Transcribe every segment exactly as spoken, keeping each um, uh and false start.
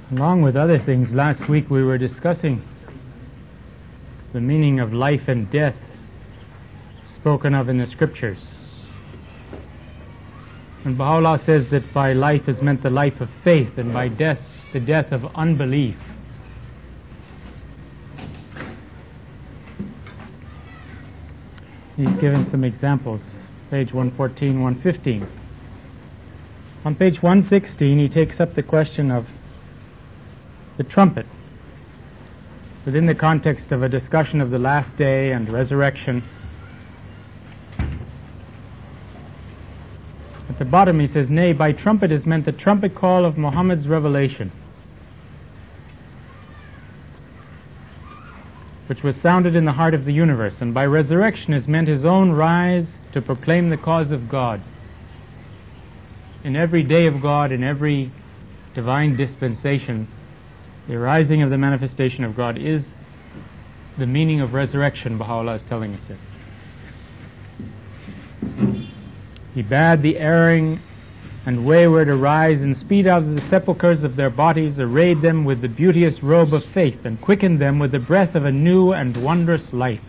Along with other things, last week we were discussing the meaning of life and death spoken of in the scriptures. And Baha'u'llah says that by life is meant the life of faith, and by death the death of unbelief. He's given some examples, page one fourteen, one fifteen. On page one sixteen he takes up the question of the trumpet, within the context of a discussion of the last day and resurrection. At the bottom he says, "Nay, by trumpet is meant the trumpet call of Muhammad's revelation, which was sounded in the heart of the universe, and by resurrection is meant his own rise to proclaim the cause of God." In every day of God, in every divine dispensation, the rising of the manifestation of God is the meaning of resurrection. Baha'u'llah is telling us it. He bade the erring and wayward arise and speed out of the sepulchres of their bodies, arrayed them with the beauteous robe of faith, and quickened them with the breath of a new and wondrous life.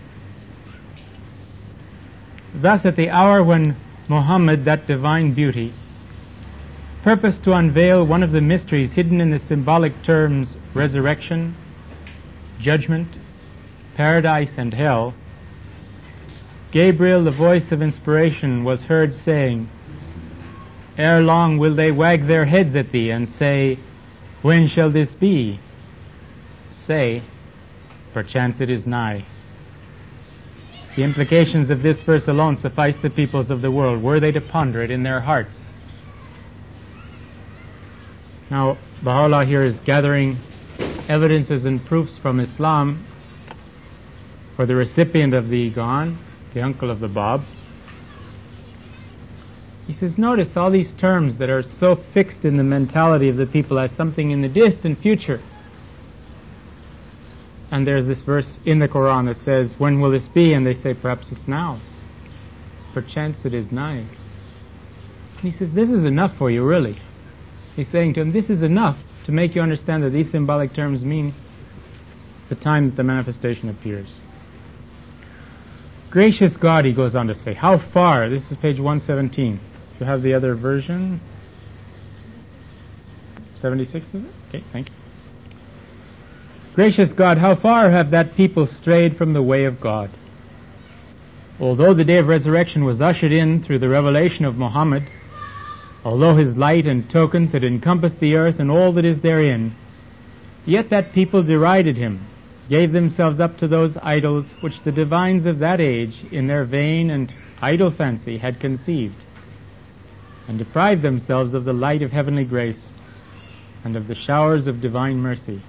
Thus at the hour when Muhammad, that divine beauty, purposed to unveil one of the mysteries hidden in the symbolic terms resurrection, judgment, paradise, and hell, Gabriel, the voice of inspiration, was heard saying, "Ere long will they wag their heads at thee and say, when shall this be? Say, perchance it is nigh." The implications of this verse alone suffice the peoples of the world, were they to ponder it in their hearts. Now, Baha'u'llah here is gathering evidences and proofs from Islam for the recipient of the Iqan, the uncle of the Bab. He says, notice all these terms that are so fixed in the mentality of the people as something in the distant future. And there's this verse in the Quran that says, when will this be? And they say, perhaps it's now. Perchance it is nigh. And he says, this is enough for you, really. He's saying to him, this is enough to make you understand that these symbolic terms mean the time that the manifestation appears. Gracious God, he goes on to say, how far? This is page one seventeen. You have the other version? seventy-six, is it? Okay, thank you. Gracious God, how far have that people strayed from the way of God? Although the day of resurrection was ushered in through the revelation of Muhammad, although his light and tokens had encompassed the earth and all that is therein, yet that people derided him, gave themselves up to those idols which the divines of that age in their vain and idle fancy had conceived, and deprived themselves of the light of heavenly grace and of the showers of divine mercy.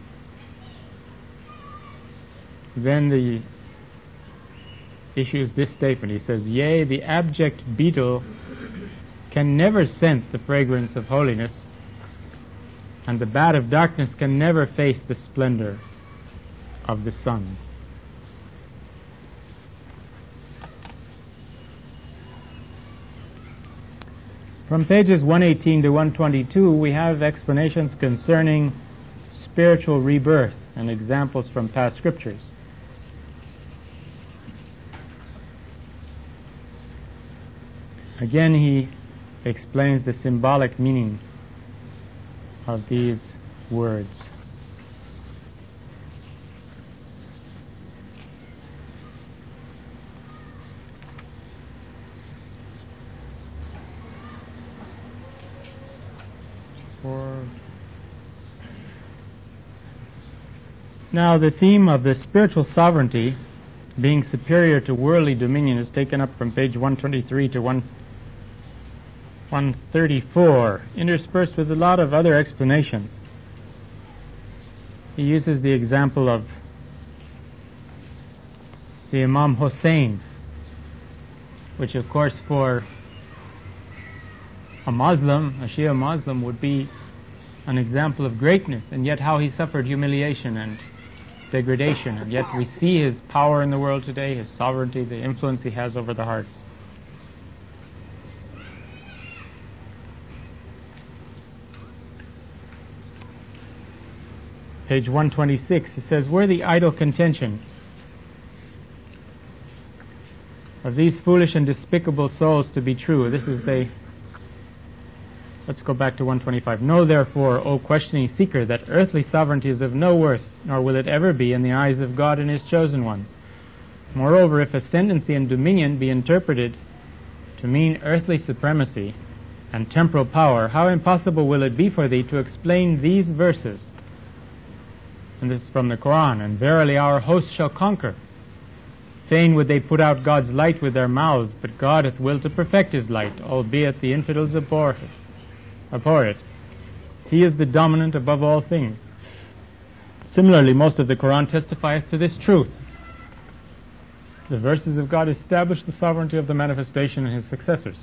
Then the issues this statement. He says, yea, the abject beetle can never scent the fragrance of holiness, and the bat of darkness can never face the splendor of the sun. From pages one eighteen to one twenty-two, we have explanations concerning spiritual rebirth and examples from past scriptures. Again, he explains the symbolic meaning of these words. For now, the theme of the spiritual sovereignty being superior to worldly dominion is taken up from page one twenty-three to one thirty-four, interspersed with a lot of other explanations. He uses the example of the Imam Hussein, which of course for a Muslim, a Shia Muslim, would be an example of greatness, and yet how he suffered humiliation and degradation, and yet we see his power in the world today, his sovereignty, the influence he has over the hearts. page one twenty-six, he says, "Were the idle contention of these foolish and despicable souls to be true," this is the, let's go back to one twenty-five, "Know therefore, O questioning seeker, that earthly sovereignty is of no worth, nor will it ever be in the eyes of God and His chosen ones. Moreover, if ascendancy and dominion be interpreted to mean earthly supremacy and temporal power, how impossible will it be for thee to explain these verses?" And this is from the Quran. "And verily our host shall conquer. Fain would they put out God's light with their mouths, but God hath will to perfect His light, albeit the infidels abhor it. abhor it. He is the dominant above all things." Similarly, most of the Quran testifieth to this truth. The verses of God establish the sovereignty of the manifestation and His successors.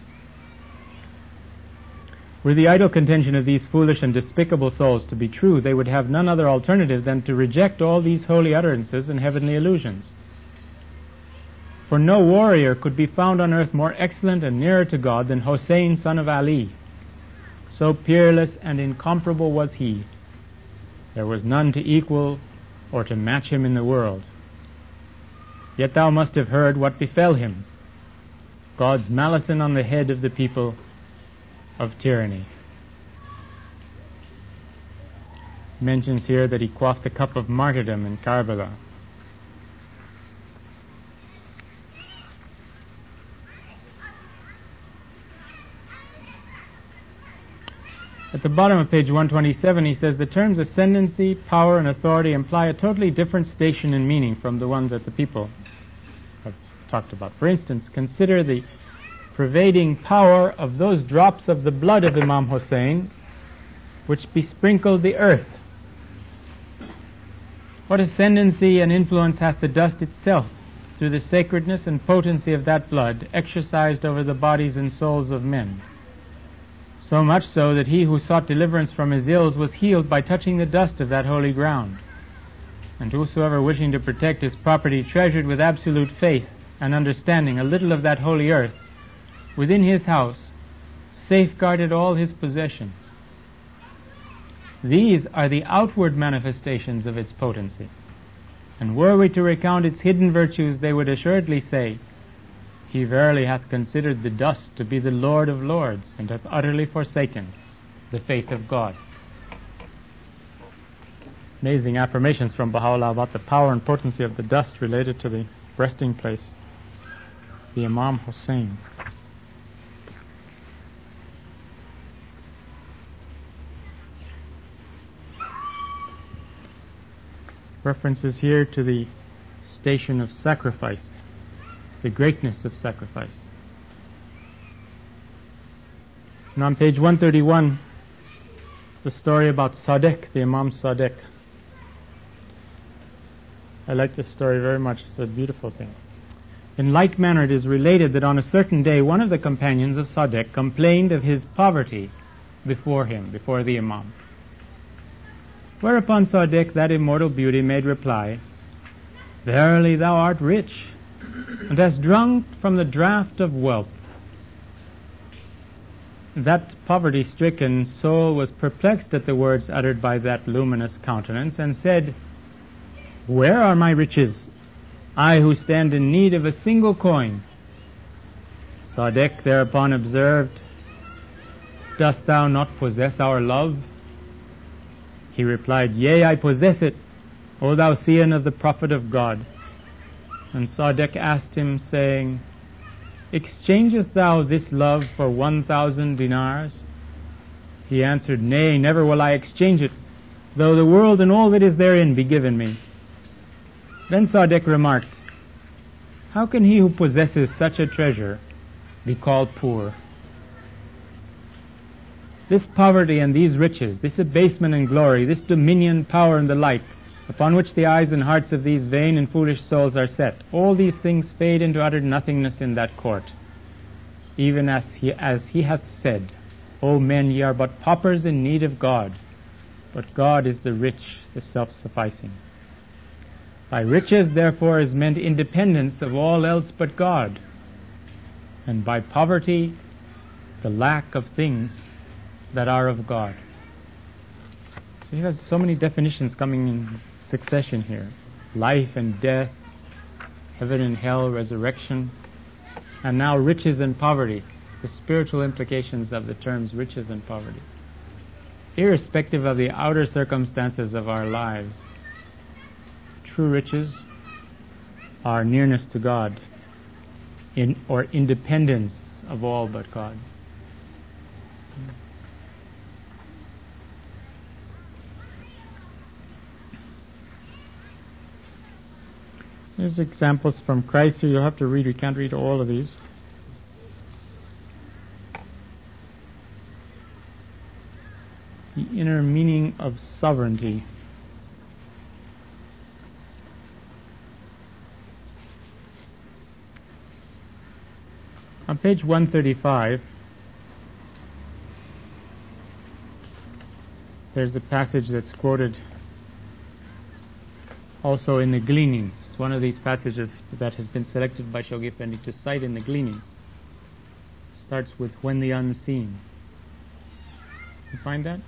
Were the idle contention of these foolish and despicable souls to be true, they would have none other alternative than to reject all these holy utterances and heavenly illusions. For no warrior could be found on earth more excellent and nearer to God than Hossein, son of Ali. So peerless and incomparable was he. There was none to equal or to match him in the world. Yet thou must have heard what befell him, God's malison on the head of the people of tyranny. Mentions here that he quaffed the cup of martyrdom in Karbala. At the bottom of page one twenty-seven, he says, "The terms ascendancy, power, and authority imply a totally different station and meaning from the one that the people have talked about. For instance, consider the pervading power of those drops of the blood of Imam Hussein which besprinkled the earth. What ascendancy and influence hath the dust itself, through the sacredness and potency of that blood, exercised over the bodies and souls of men? So much so that he who sought deliverance from his ills was healed by touching the dust of that holy ground. And whosoever wishing to protect his property treasured with absolute faith and understanding a little of that holy earth within his house, safeguarded all his possessions. These are the outward manifestations of its potency. And were we to recount its hidden virtues, they would assuredly say, He verily hath considered the dust to be the Lord of lords, and hath utterly forsaken the faith of God." Amazing affirmations from Baha'u'llah about the power and potency of the dust related to the resting place, the Imam Hussein. References here to the station of sacrifice, the greatness of sacrifice. And on page one thirty-one, it's a story about Sadiq, the Imam Sadiq. I like this story very much. It's a beautiful thing. In like manner, it is related that on a certain day, one of the companions of Sadiq complained of his poverty before him, before the Imam. Whereupon Sadiq, that immortal beauty, made reply, "Verily thou art rich, and hast drunk from the draught of wealth." That poverty-stricken soul was perplexed at the words uttered by that luminous countenance, and said, "Where are my riches, I who stand in need of a single coin?" Sadiq thereupon observed, "Dost thou not possess our love?" He replied, "Yea, I possess it, O thou scion of the Prophet of God." And Sadiq asked him, saying, "Exchangest thou this love for one thousand dinars?" He answered, "Nay, never will I exchange it, though the world and all that is therein be given me." Then Sadiq remarked, "How can he who possesses such a treasure be called poor?" This poverty and these riches, this abasement and glory, this dominion, power, and the like, upon which the eyes and hearts of these vain and foolish souls are set, all these things fade into utter nothingness in that court. Even as he, as he hath said, "O men, ye are but paupers in need of God, but God is the rich, the self-sufficing." By riches, therefore, is meant independence of all else but God, and by poverty, the lack of things that are of God. He has so many definitions coming in succession here. Life and death, heaven and hell, resurrection, and now riches and poverty, the spiritual implications of the terms riches and poverty. Irrespective of the outer circumstances of our lives, true riches are nearness to God, in, or independence of all but God. There's examples from Christ here. You'll have to read. We can't read all of these. The inner meaning of sovereignty. On page one thirty-five, there's a passage that's quoted also in the Gleanings. It's one of these passages that has been selected by Shoghi Effendi to cite in the Gleanings. It starts with "when the unseen." You find that?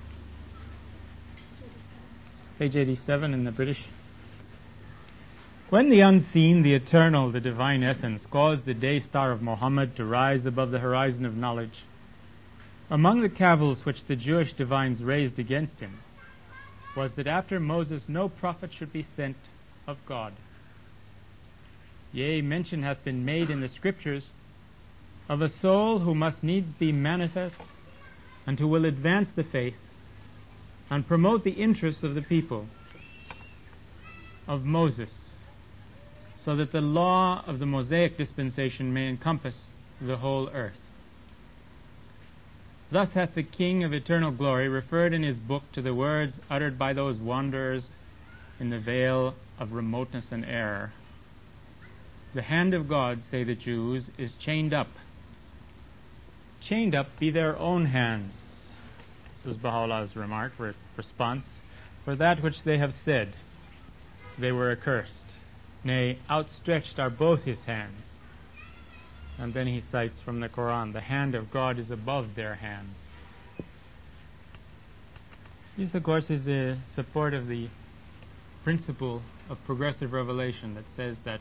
Page eighty-seven in the British. When the unseen, the eternal, the divine essence, caused the day star of Muhammad to rise above the horizon of knowledge, among the cavils which the Jewish divines raised against him was that after Moses no prophet should be sent of God. Yea, mention hath been made in the Scriptures of a soul who must needs be manifest, and who will advance the faith and promote the interests of the people of Moses, so that the law of the Mosaic dispensation may encompass the whole earth. Thus hath the King of eternal glory referred in his book to the words uttered by those wanderers in the vale of remoteness and error. The hand of God, say the Jews, is chained up. Chained up be their own hands. This is Baha'u'llah's remark, or response, for that which they have said. They were accursed. Nay, outstretched are both his hands. And then he cites from the Quran, the hand of God is above their hands. This, of course, is a support of the principle of progressive revelation that says that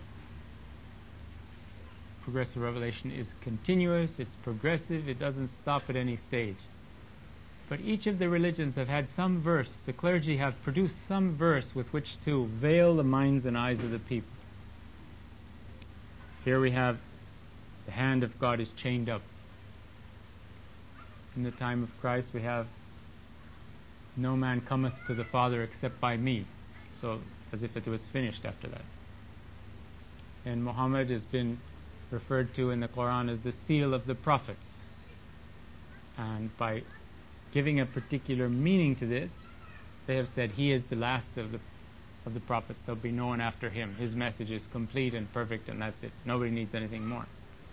progressive revelation is continuous, it's progressive, it doesn't stop at any stage. But each of the religions have had some verse, the clergy have produced some verse with which to veil the minds and eyes of the people. Here we have the hand of God is chained up. In the time of Christ we have no man cometh to the Father except by me. So as if it was finished after that. And Muhammad has been referred to in the Quran as the seal of the prophets. And by giving a particular meaning to this, they have said he is the last of the of the prophets. There'll be no one after him. His message is complete and perfect, and that's it. Nobody needs anything more.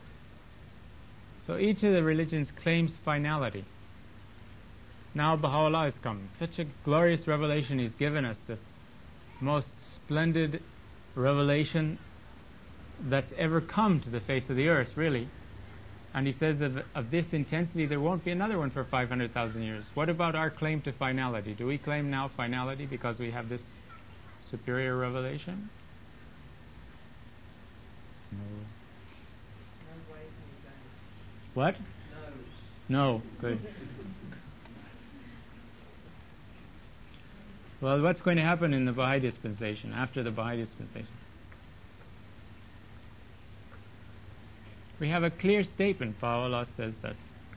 So each of the religions claims finality. Now Baha'u'llah has come. Such a glorious revelation he's given us, the most splendid revelation that's ever come to the face of the earth, really. And he says of, of this intensity, there won't be another one for five hundred thousand years. What about our claim to finality? Do we claim now finality because we have this superior revelation? No. What? No. No. Good. Well, what's going to happen in the Baha'i dispensation, after the Baha'i dispensation? We have a clear statement. Baha'u'llah says that.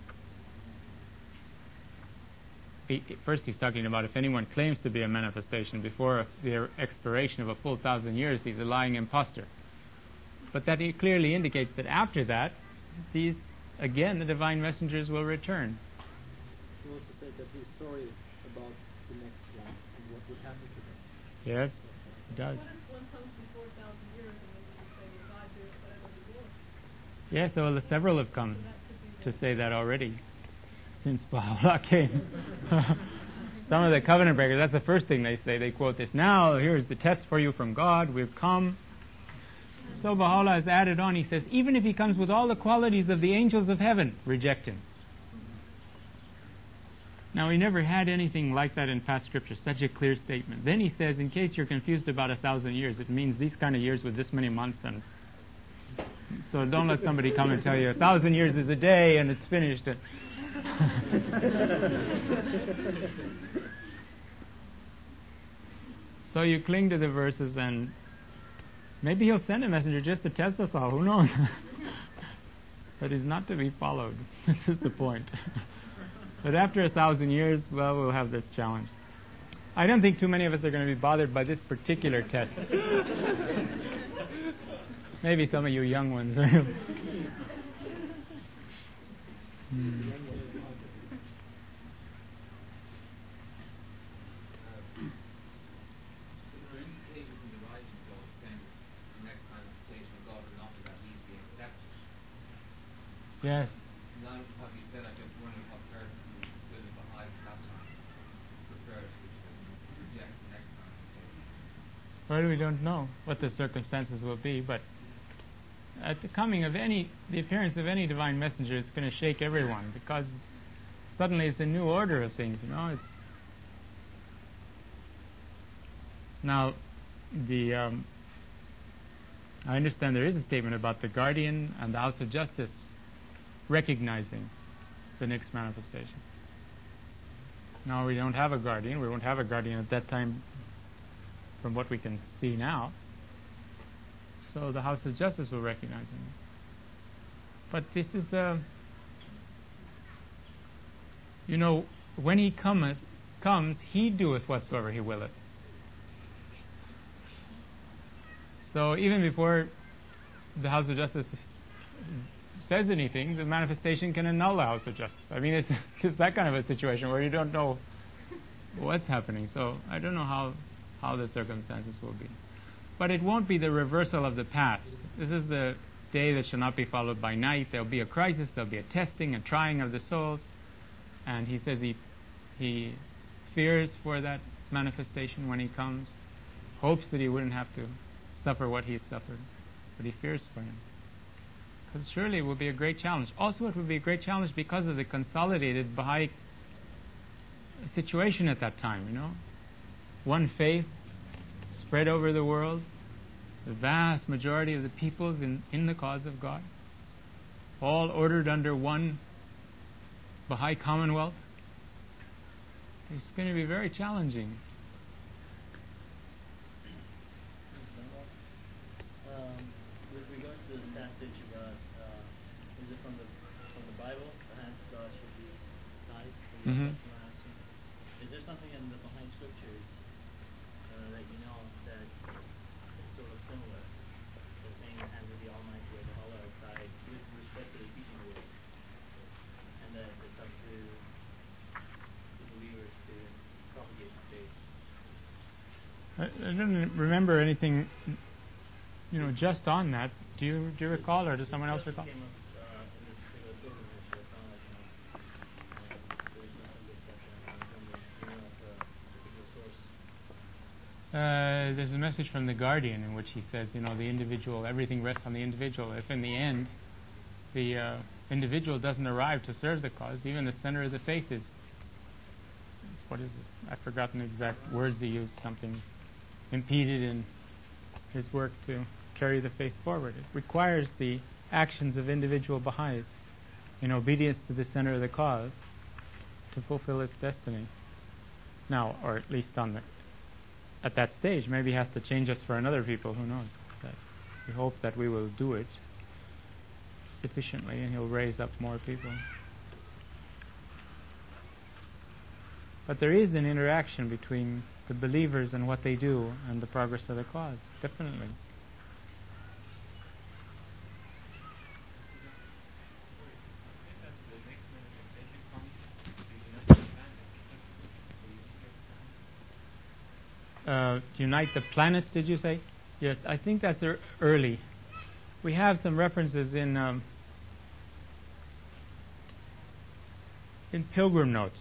He, first he's talking about if anyone claims to be a manifestation before the expiration of a full thousand years, he's a lying impostor. But that he clearly indicates that after that, these, again, the divine messengers will return. He also said that he's sorry about the next one and what would happen to them. Yes, he does. What if one comes before a thousand years and then you say, well, God did whatever he will? Yes, well, several have come to say that already since Baha'u'llah came. Some of the covenant breakers, that's the first thing they say. They quote this, now here's the test for you from God, we've come. So Baha'u'llah has added on, he says, even if he comes with all the qualities of the angels of heaven, reject him. Now, he never had anything like that in past scripture, such a clear statement. Then he says, in case you're confused about a thousand years, it means these kind of years with this many months. And so don't let somebody come and tell you a thousand years is a day and it's finished. So you cling to the verses, and maybe he'll send a messenger just to test us all. Who knows? But he's not to be followed. This is the point. But after a thousand years, well, we'll have this challenge. I don't think too many of us are going to be bothered by this particular test. Maybe some of you young ones. hmm. Yes. Now, what you said, I just wondered what person who stood in behind that time prepared to reject the next time. Well, we don't know what the circumstances will be, but at the coming of any, the appearance of any divine messenger, it's going to shake everyone, because suddenly it's a new order of things, you know. It's now the um, I understand there is a statement about the guardian and the House of Justice recognizing the next manifestation. Now, we don't have a guardian. We won't have a guardian at that time from what we can see now. So the House of Justice will recognize him. But this is a... You know, when he cometh, comes, he doeth whatsoever he willeth. So even before the House of Justice says anything, the manifestation can annul the House of Justice. I mean, it's, it's that kind of a situation where you don't know what's happening. So I don't know how, how the circumstances will be. But it won't be the reversal of the past. This is the day that shall not be followed by night. There'll be a crisis, there'll be a testing, a trying of the souls. And he says he, he fears for that manifestation when he comes, hopes that he wouldn't have to suffer what he's suffered, but he fears for him. Because surely it will be a great challenge. Also, it will be a great challenge because of the consolidated Baha'i situation at that time, you know. One faith spread over the world, the vast majority of the peoples in, in the cause of God, all ordered under one Baha'i commonwealth. It's going to be very challenging. Um, with regard to this passage about, uh, is it from the from the Bible? Perhaps God should be guided. Mm-hmm. Is there something in the Baha'i scriptures uh, that you know that is sort of similar? The saying the hands of the Almighty or the Allah are guide with respect to the teaching of this, and that it's up to the believers to propagate the faith. I, I don't remember anything, you know, just on that. Do you do you recall, or does someone else recall? Came up, uh, in this particular pilgrimage, so it sounded like, you know, uh, there was some discussion, and I was wondering, do you know of a particular source? Uh, there's a message from the Guardian in which he says, you know, the individual, everything rests on the individual. If in the end the uh, individual doesn't arrive to serve the cause, even the center of the faith is, is what is it? I've forgotten the exact words he used. Something impeded in his work to carry the faith forward. It requires the actions of individual Baha'is in obedience to the center of the cause to fulfill its destiny. Now, or at least on the at that stage, maybe he has to change us for another people, who knows. But we hope that we will do it sufficiently and he'll raise up more people. But there is an interaction between the believers and what they do and the progress of the cause, definitely. Uh, unite the planets, did you say? Yes, I think that's er- early. We have some references in um, in Pilgrim Notes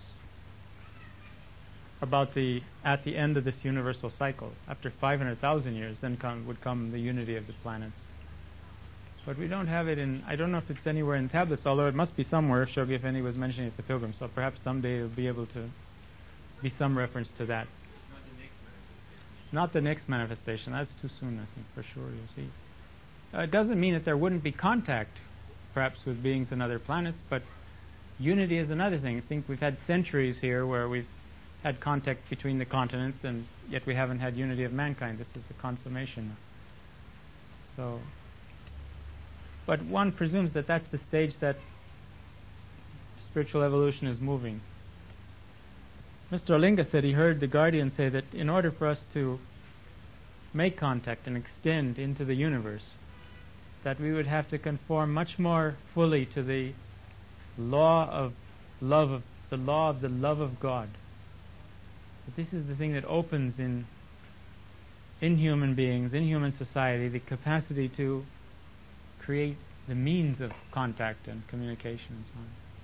about the at the end of this universal cycle, after five hundred thousand years, then come, would come the unity of the planets. But we don't have it in, I don't know if it's anywhere in tablets, although it must be somewhere. Shoghi Effendi was mentioning it at the Pilgrim, so perhaps someday it'll be able to be some reference to that. Not the next manifestation. Not the next manifestation. That's too soon, I think, for sure, you'll see. Uh, it doesn't mean that there wouldn't be contact, perhaps, with beings on other planets, but unity is another thing. I think we've had centuries here where we've had contact between the continents, and yet we haven't had unity of mankind. This is the consummation. So, but one presumes that that's the stage that spiritual evolution is moving. Mister Olinga said he heard the Guardian say that in order for us to make contact and extend into the universe, that we would have to conform much more fully to the law of love, of the law of the love of God. But this is the thing that opens in in human beings, in human society, the capacity to create the means of contact and communication and so on.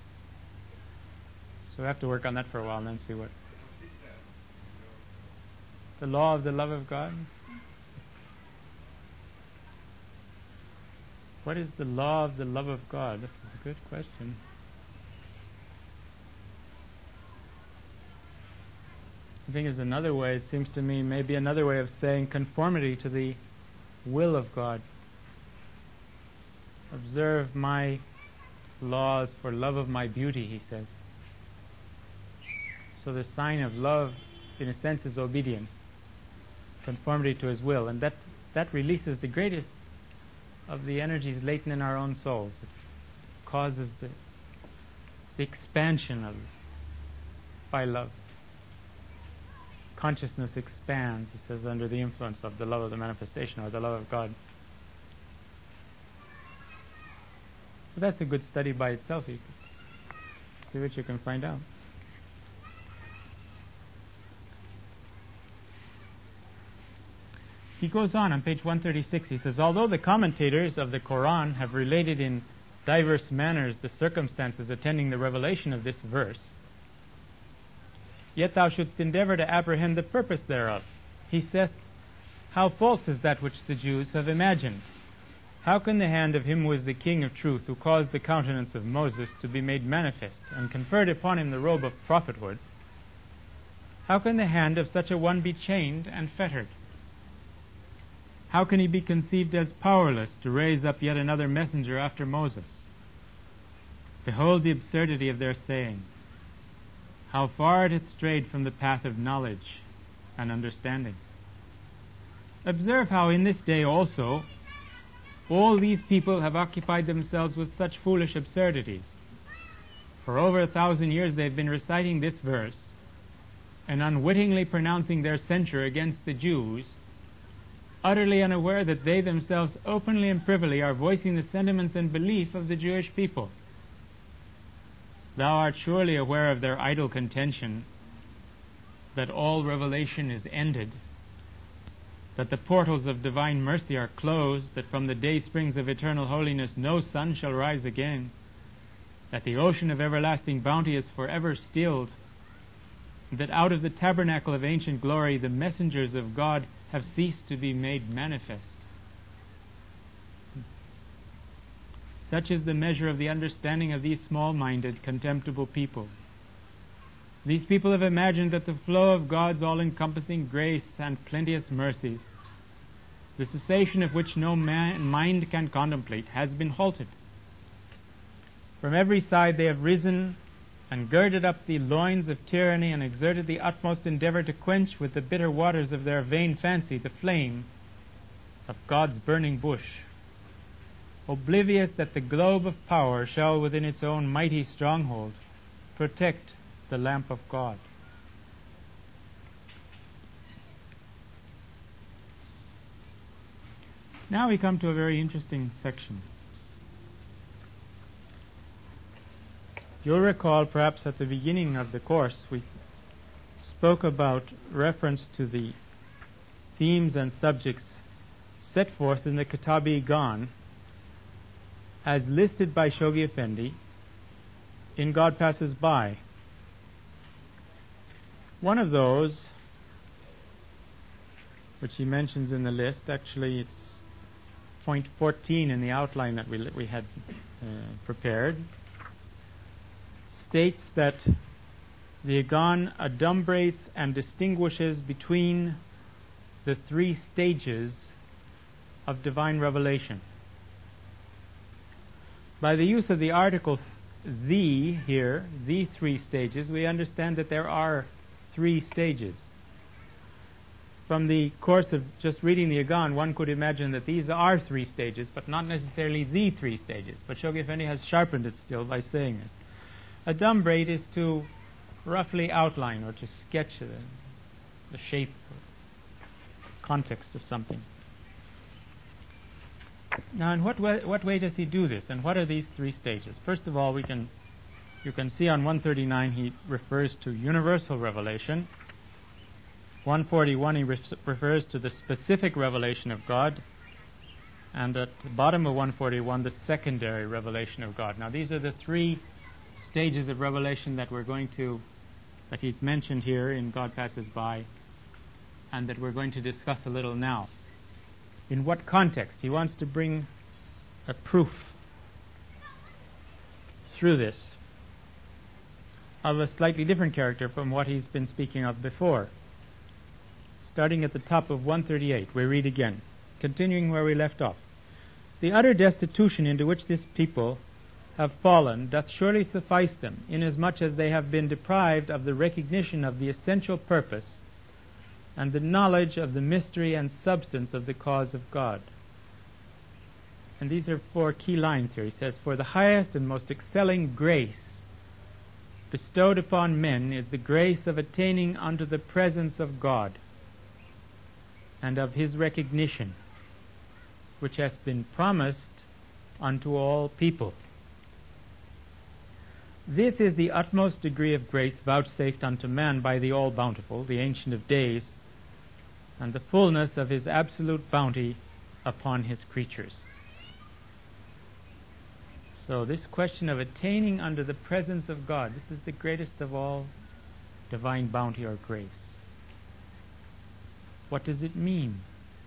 So we have to work on that for a while and then see what. The law of the love of God? What is the law of the love of God? This is a good question. I think is another way, it seems to me, maybe another way of saying conformity to the will of God. Observe my laws for love of my beauty, he says. So the sign of love, in a sense, is obedience, conformity to his will, and that, that releases the greatest of the energies latent in our own souls. It causes the, the expansion of by love. Consciousness expands, he says, under the influence of the love of the manifestation or the love of God. But that's a good study by itself. You can see what you can find out. He goes on on page one thirty-six. He says, although the commentators of the Quran have related in diverse manners the circumstances attending the revelation of this verse, yet thou shouldst endeavor to apprehend the purpose thereof. He saith, how false is that which the Jews have imagined? How can the hand of him who is the King of truth, who caused the countenance of Moses to be made manifest, and conferred upon him the robe of prophethood, how can the hand of such a one be chained and fettered? How can he be conceived as powerless to raise up yet another messenger after Moses? Behold the absurdity of their saying. How far it hath strayed from the path of knowledge and understanding. Observe how in this day also all these people have occupied themselves with such foolish absurdities. For over a thousand years they have been reciting this verse and unwittingly pronouncing their censure against the Jews, utterly unaware that they themselves openly and privily are voicing the sentiments and belief of the Jewish people. Thou art surely aware of their idle contention that all revelation is ended, that the portals of divine mercy are closed, that from the day springs of eternal holiness no sun shall rise again, that the ocean of everlasting bounty is forever stilled, that out of the tabernacle of ancient glory the messengers of God have ceased to be made manifest. Such is the measure of the understanding of these small-minded, contemptible people. These people have imagined that the flow of God's all-encompassing grace and plenteous mercies, the cessation of which no man, mind can contemplate, has been halted. From every side they have risen and girded up the loins of tyranny and exerted the utmost endeavor to quench with the bitter waters of their vain fancy the flame of God's burning bush, oblivious that the globe of power shall within its own mighty stronghold protect the lamp of God. Now we come to a very interesting section. You'll recall perhaps at the beginning of the course we spoke about reference to the themes and subjects set forth in the Kitab-i-Gan as listed by Shoghi Effendi in God Passes By. One of those, which he mentions in the list, actually it's point fourteen in the outline that we, we had uh, prepared, states that the Agon adumbrates and distinguishes between the three stages of divine revelation. By the use of the article the here, the three stages, we understand that there are three stages. From the course of just reading the Agon, one could imagine that these are three stages, but not necessarily the three stages. But Shoghi Effendi has sharpened it still by saying this. Adumbrate is to roughly outline or to sketch the, the shape or context of something. Now, in what way, what way does he do this, and what are these three stages? First of all, we can you can see on one thirty-nine he refers to universal revelation. one forty-one he re- refers to the specific revelation of God, and at the bottom of one forty-one the secondary revelation of God. Now, these are the three stages of revelation that we're going to that he's mentioned here in God Passes By, and that we're going to discuss a little now. In what context? He wants to bring a proof through this of a slightly different character from what he's been speaking of before. Starting at the top of one thirty-eight, we read again, continuing where we left off. The utter destitution into which this people have fallen doth surely suffice them, inasmuch as they have been deprived of the recognition of the essential purpose and the knowledge of the mystery and substance of the cause of God. And these are four key lines here. He says, for the highest and most excelling grace bestowed upon men is the grace of attaining unto the presence of God and of his recognition, which has been promised unto all people. This is the utmost degree of grace vouchsafed unto man by the All-Bountiful, the Ancient of Days, and the fullness of his absolute bounty upon his creatures. So this question of attaining unto the presence of God, this is the greatest of all divine bounty or grace. What does it mean?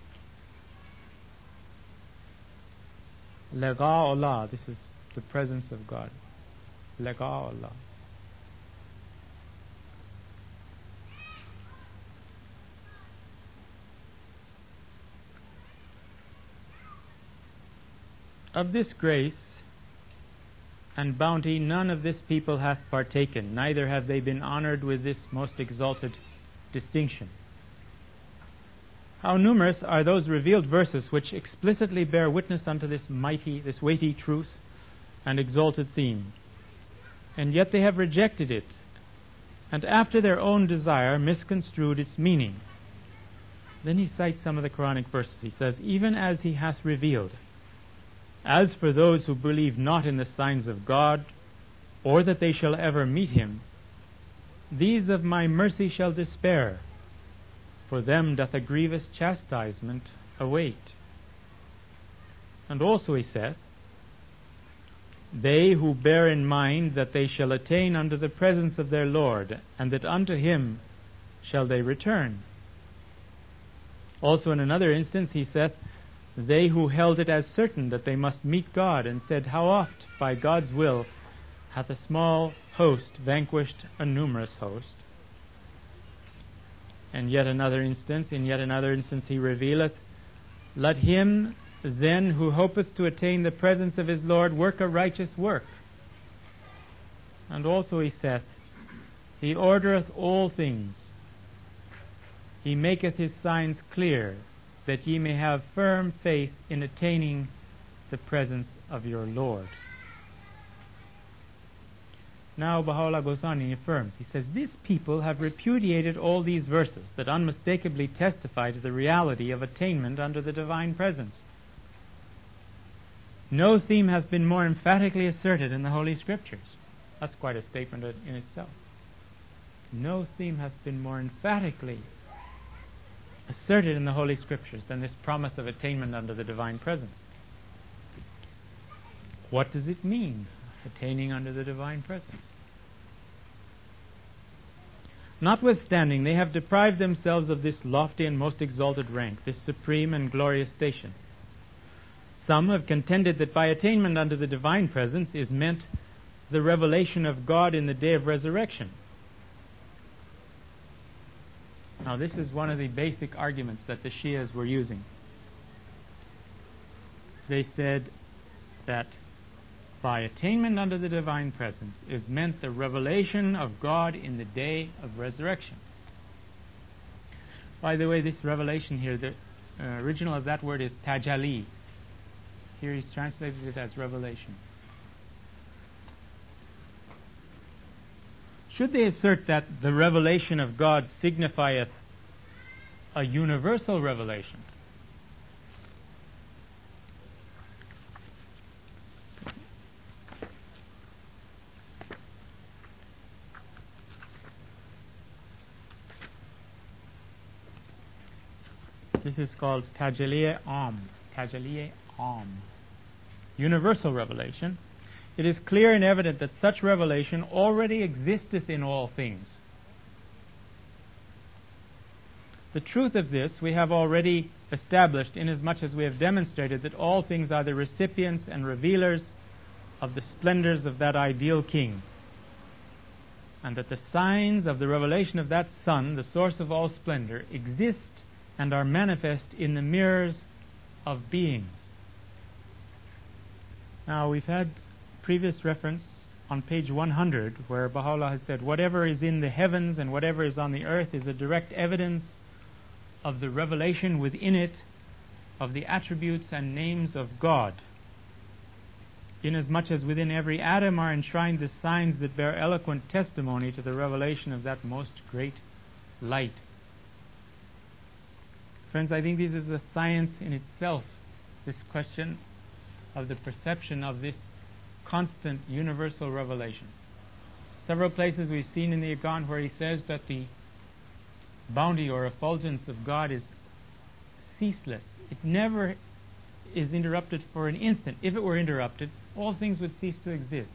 Lega Allah, this is the presence of God. Lega Allah. Of this grace and bounty none of this people hath partaken, neither have they been honored with this most exalted distinction. How numerous are those revealed verses which explicitly bear witness unto this mighty, this weighty truth and exalted theme, and yet they have rejected it, and after their own desire misconstrued its meaning. Then he cites some of the Quranic verses. He says, even as he hath revealed, as for those who believe not in the signs of God, or that they shall ever meet him, these of my mercy shall despair, for them doth a grievous chastisement await. And also he saith, they who bear in mind that they shall attain unto the presence of their Lord, and that unto him shall they return. Also in another instance he saith, they who held it as certain that they must meet God, and said, how oft by God's will hath a small host vanquished a numerous host. And yet another instance, in yet another instance he revealeth, let him then who hopeth to attain the presence of his Lord work a righteous work. And also he saith, he ordereth all things, he maketh his signs clear, that ye may have firm faith in attaining the presence of your Lord. Now Baha'u'llah goes on and affirms, he says, this people have repudiated all these verses that unmistakably testify to the reality of attainment under the divine presence. No theme has been more emphatically asserted in the Holy Scriptures. That's quite a statement in itself. No theme has been more emphatically asserted in the Holy Scriptures than this promise of attainment under the divine presence. What does it mean, attaining under the divine presence? Notwithstanding, they have deprived themselves of this lofty and most exalted rank, this supreme and glorious station. Some have contended that by attainment unto the divine presence is meant the revelation of God in the day of resurrection. Now, this is one of the basic arguments that the Shias were using. They said that by attainment unto the divine presence is meant the revelation of God in the day of resurrection. By the way, this revelation here, the uh, original of that word is tajalli. Here he's translated it as revelation. Should they assert that the revelation of God signifieth a universal revelation? This is called tajalli am, tajalli am, universal revelation. It is clear and evident that such revelation already existeth in all things. The truth of this we have already established, inasmuch as we have demonstrated that all things are the recipients and revealers of the splendors of that ideal King, and that the signs of the revelation of that Son, the source of all splendor, exist and are manifest in the mirrors of beings. Now, we've had previous reference on page one hundred where Baha'u'llah has said, whatever is in the heavens and whatever is on the earth is a direct evidence of the revelation within it of the attributes and names of God, inasmuch as within every atom are enshrined the signs that bear eloquent testimony to the revelation of that most great light. Friends, I think this is a science in itself, this question of the perception of this constant universal revelation. Several places we've seen in the Agan where he says that the bounty or effulgence of God is ceaseless. It never is interrupted for an instant. If it were interrupted, all things would cease to exist.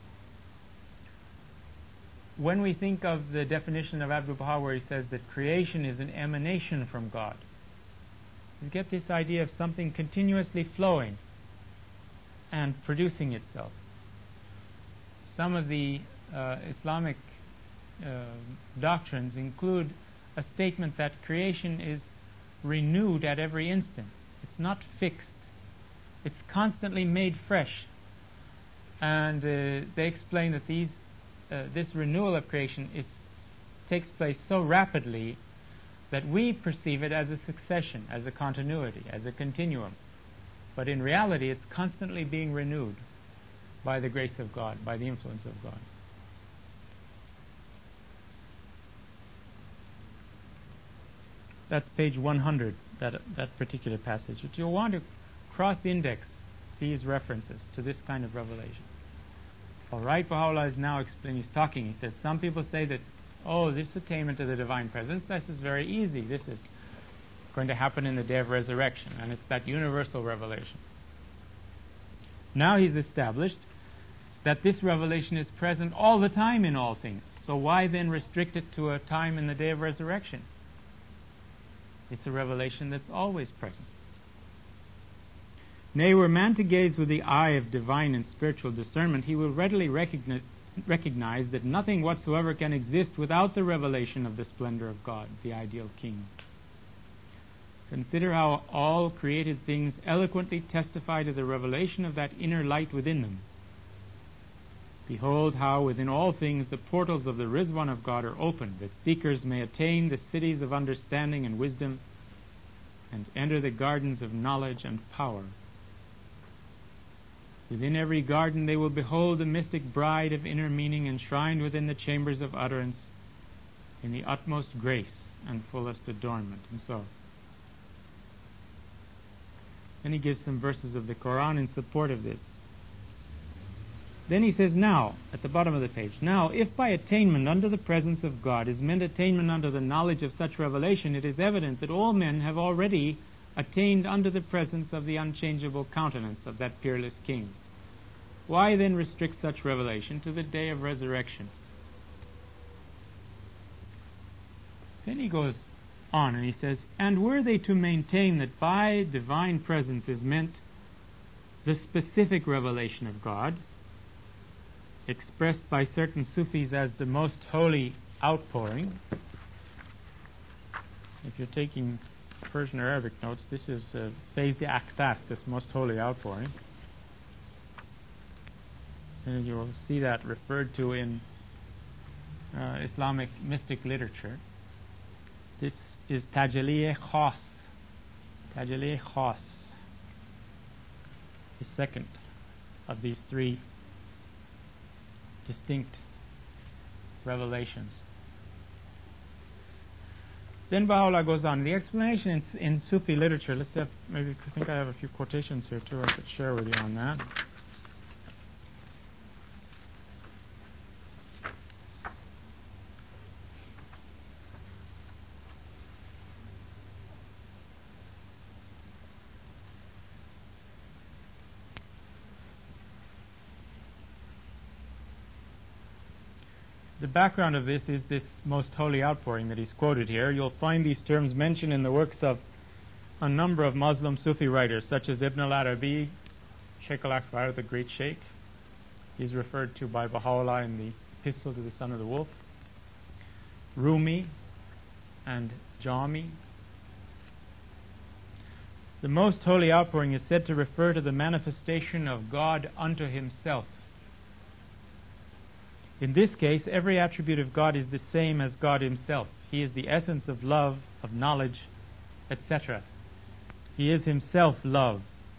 When we think of the definition of Abdu'l-Baha where he says that creation is an emanation from God, you get this idea of something continuously flowing and producing itself. Some of the uh, Islamic uh, doctrines include a statement that creation is renewed at every instant. It's not fixed. It's constantly made fresh. And uh, they explain that these, uh, this renewal of creation is, takes place so rapidly that we perceive it as a succession, as a continuity, as a continuum. But in reality, it's constantly being renewed by the grace of God, by the influence of God. That's page one hundred, that, that particular passage. But you'll want to cross-index these references to this kind of revelation. All right, Baha'u'llah is now explaining, he's talking, he says, some people say that, oh, this attainment to the divine presence, this is very easy. This is going to happen in the day of resurrection, and it's that universal revelation. Now he's established that this revelation is present all the time in all things. So why then restrict it to a time in the day of resurrection? It's a revelation that's always present. Nay, were man to gaze with the eye of divine and spiritual discernment, he will readily recognize, recognize that nothing whatsoever can exist without the revelation of the splendor of God, the ideal King. Consider how all created things eloquently testify to the revelation of that inner light within them. Behold how within all things the portals of the Rizwan of God are opened, that seekers may attain the cities of understanding and wisdom, and enter the gardens of knowledge and power. Within every garden they will behold the mystic bride of inner meaning enshrined within the chambers of utterance in the utmost grace and fullest adornment. And so, then he gives some verses of the Quran in support of this. Then he says, now, at the bottom of the page, now, if by attainment unto the presence of God is meant attainment unto the knowledge of such revelation, it is evident that all men have already attained unto the presence of the unchangeable countenance of that peerless King. Why then restrict such revelation to the day of resurrection? Then he goes on and he says, and were they to maintain that by divine presence is meant the specific revelation of God, expressed by certain Sufis as the most holy outpouring. If you're taking Persian or Arabic notes, this is uh, Faiz Aqtas, this most holy outpouring. And you'll see that referred to in uh, Islamic mystic literature. This is Tajalli Khas. Tajalli Khas, the second of these three distinct revelations. Then Baha'u'llah goes on. The explanation in, in Sufi literature, let's have, maybe I think I have a few quotations here too I could share with you on that. The background of this is this most holy outpouring that he's quoted here. You'll find these terms mentioned in the works of a number of Muslim Sufi writers, such as Ibn al-Arabi, Sheikh al-Akbar, the great Sheikh. He's referred to by Baha'u'llah in the Epistle to the Son of the Wolf. Rumi and Jami. The most holy outpouring is said to refer to the manifestation of God unto himself. In this case, every attribute of God is the same as God himself. He is the essence of love, of knowledge, et cetera. He is himself love.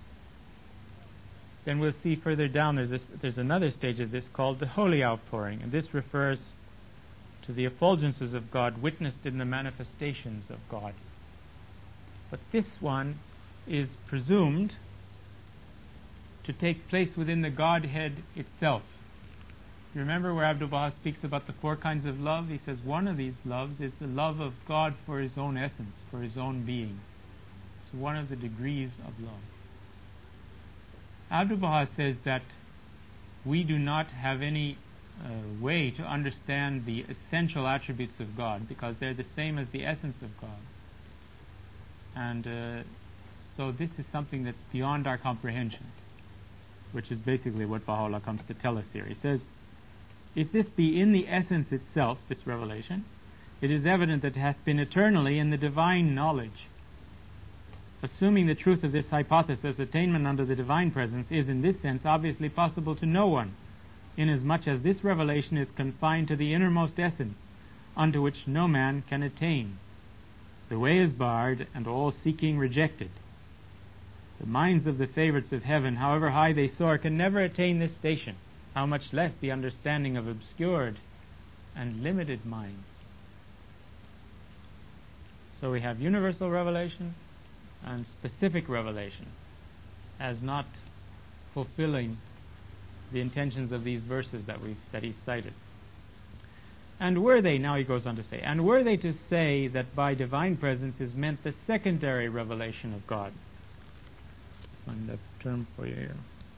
Then we'll see further down there's, this, there's another stage of this called the holy outpouring, and this refers to the effulgences of God witnessed in the manifestations of God. But this one is presumed to take place within the Godhead itself. You remember where Abdu'l-Baha speaks about the four kinds of love? He says one of these loves is the love of God for his own essence, for his own being. It's one of the degrees of love. Abdu'l-Baha says that we do not have any uh, way to understand the essential attributes of God because they're the same as the essence of God. And uh, so this is something that's beyond our comprehension, which is basically what Baha'u'llah comes to tell us here. He says, if this be in the essence itself, this revelation, it is evident that it hath been eternally in the divine knowledge. Assuming the truth of this hypothesis, attainment unto the divine presence is in this sense obviously possible to no one, inasmuch as this revelation is confined to the innermost essence, unto which no man can attain. The way is barred, and all seeking rejected. The minds of the favorites of heaven, however high they soar, can never attain this station, how much less the understanding of obscured and limited minds. So we have universal revelation and specific revelation as not fulfilling the intentions of these verses that we that he cited. And were they, now he goes on to say, and were they to say that by divine presence is meant the secondary revelation of God? Find that term for you here.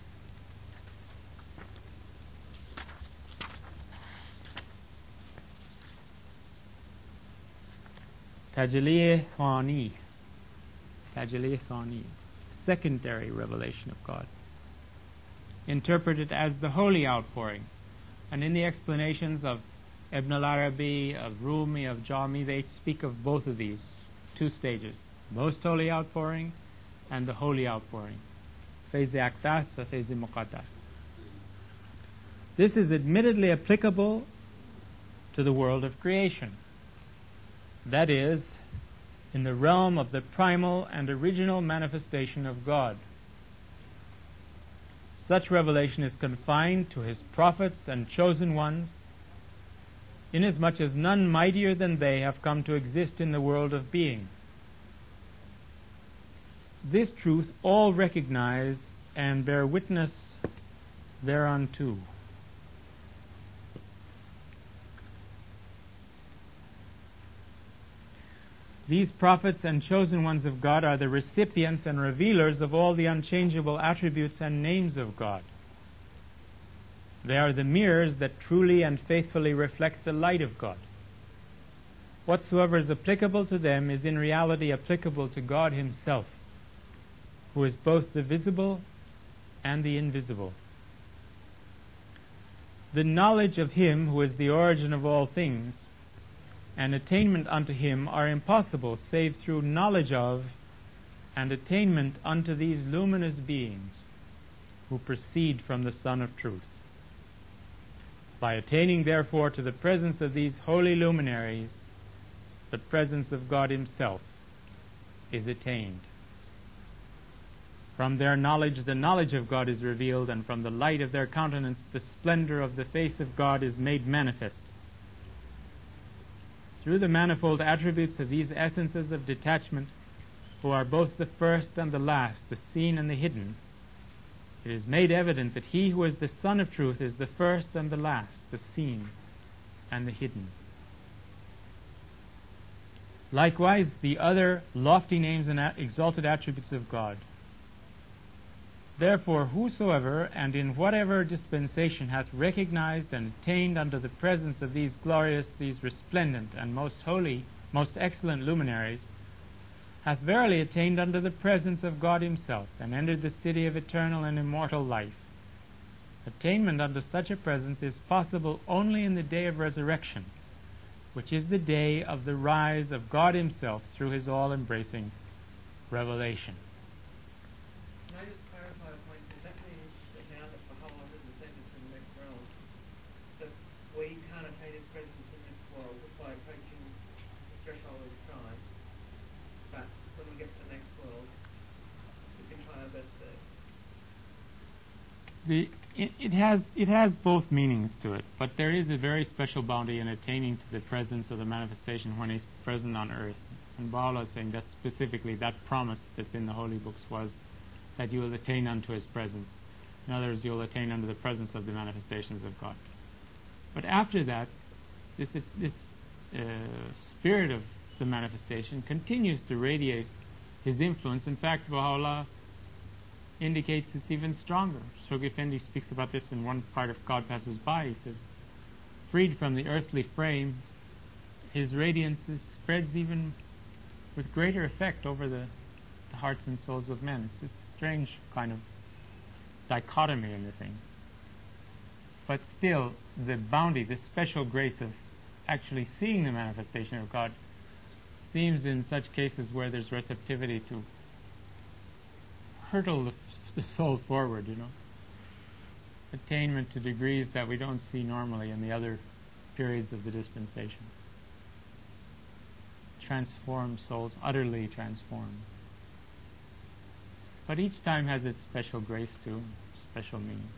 Tajalli Thani. Tajalli Thani. Secondary revelation of God. Interpreted as the holy outpouring. And in the explanations of Ibn al-Arabi, of Rumi, of Jami, they speak of both of these two stages. Most holy outpouring and the holy outpouring. Faiz Aqtas wa Faiz Muqaddas. This is admittedly applicable to the world of creation. That is, in the realm of the primal and original manifestation of God. Such revelation is confined to his prophets and chosen ones, inasmuch as none mightier than they have come to exist in the world of being. This truth all recognize and bear witness thereunto. These prophets and chosen ones of God are the recipients and revealers of all the unchangeable attributes and names of God. They are the mirrors that truly and faithfully reflect the light of God. Whatsoever is applicable to them is in reality applicable to God himself, who is both the visible and the invisible. The knowledge of Him who is the origin of all things and attainment unto Him are impossible save through knowledge of and attainment unto these luminous beings who proceed from the Sun of Truth. By attaining therefore to the presence of these holy luminaries, the presence of God Himself is attained. From their knowledge the knowledge of God is revealed, and from the light of their countenance the splendor of the face of God is made manifest. Through the manifold attributes of these essences of detachment, who are both the first and the last, the seen and the hidden, it is made evident that He who is the Sun of Truth is the first and the last, the seen and the hidden. Likewise, the other lofty names and exalted attributes of God. Therefore, whosoever and in whatever dispensation hath recognized and attained unto the presence of these glorious, these resplendent, and most holy, most excellent luminaries, hath verily attained unto the presence of God Himself, and entered the city of eternal and immortal life. Attainment unto such a presence is possible only in the day of resurrection, which is the day of the rise of God Himself through His all-embracing revelation. Can I just clarify a point? Does that mean that now that Baha'u'llah has ascended to the next realm, that we can't attain His presence in this world by approaching the threshold of time, but when we get to the next world, we can try our best there? The, it, it has it has both meanings to it, but there is a very special bounty in attaining to the presence of the manifestation when He's present on earth. And Baha'u'llah is saying that specifically that promise that's in the holy books was that you will attain unto His presence. In other words, you will attain unto the presence of the manifestations of God. But after that, this this uh, spirit of the manifestation continues to radiate His influence. In fact, Baha'u'llah indicates it's even stronger. Shoghi Effendi speaks about this in one part of God Passes By. He says, freed from the earthly frame, His radiance spreads even with greater effect over the, the hearts and souls of men. It's a strange kind of dichotomy in the thing. But still, the bounty, the special grace of actually seeing the manifestation of God seems in such cases where there's receptivity to hurtle the, the soul forward, you know. Attainment to degrees that we don't see normally in the other periods of the dispensation. Transformed souls, utterly transformed. But each time has its special grace too, special meaning.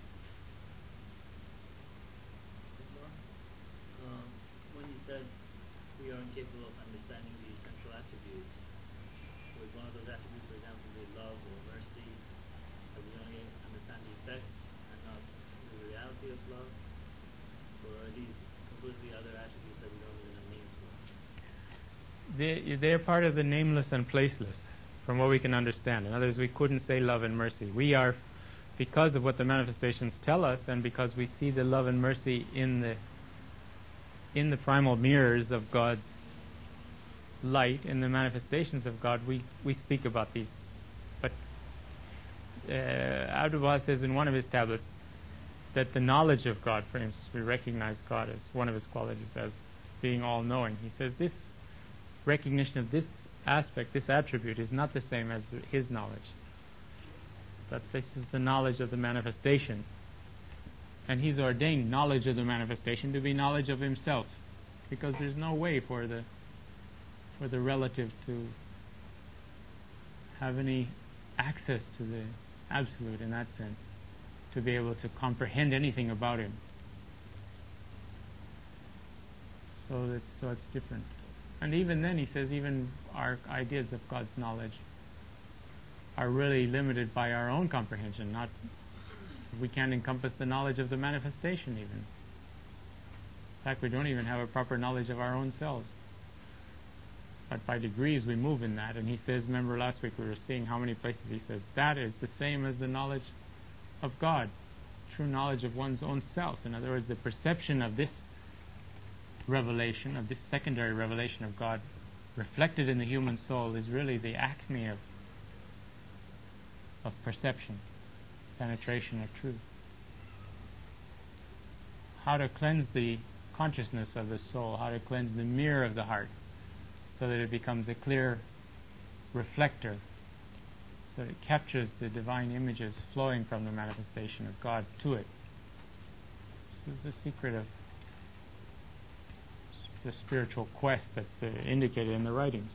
Um, when you said we are incapable of understanding the essential attributes, would one of those attributes, for example, be love or mercy? Are we only understand the effects and not the reality of love? Or are these completely other attributes that we don't even have names for? They, they're part of the nameless and placeless, from what we can understand. In other words, we couldn't say love and mercy. We are, because of what the manifestations tell us, and because we see the love and mercy in the in the primal mirrors of God's light, in the manifestations of God, we, we speak about these. But uh, Abdu'l-Baha says in one of his tablets that the knowledge of God, for instance, we recognize God as one of His qualities as being all-knowing. He says this recognition of this aspect, this attribute, is not the same as His knowledge. That this is the knowledge of the manifestation. And He's ordained knowledge of the manifestation to be knowledge of Himself, because there's no way for the for the relative to have any access to the Absolute in that sense, to be able to comprehend anything about Him. So it's so it's different. And even then, he says, even our ideas of God's knowledge are really limited by our own comprehension. Not, we can't encompass the knowledge of the manifestation even. In fact, we don't even have a proper knowledge of our own selves. But by degrees we move in that. And he says, remember last week we were seeing how many places he says, that is the same as the knowledge of God. True knowledge of one's own self. In other words, the perception of this revelation, of this secondary revelation of God reflected in the human soul, is really the acme of of perception. penetration of truth. How to cleanse the consciousness of the soul, how to cleanse the mirror of the heart, so that it becomes a clear reflector, so it captures the divine images flowing from the manifestation of God to it. This is the secret of the spiritual quest that's uh, indicated in the writings.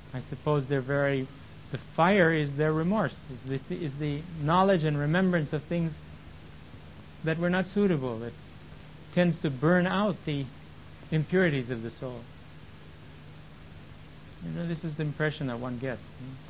I suppose they're very, the fire is their remorse, is the, is the knowledge and remembrance of things that were not suitable, that tends to burn out the impurities of the soul. You know, this is the impression that one gets. You know?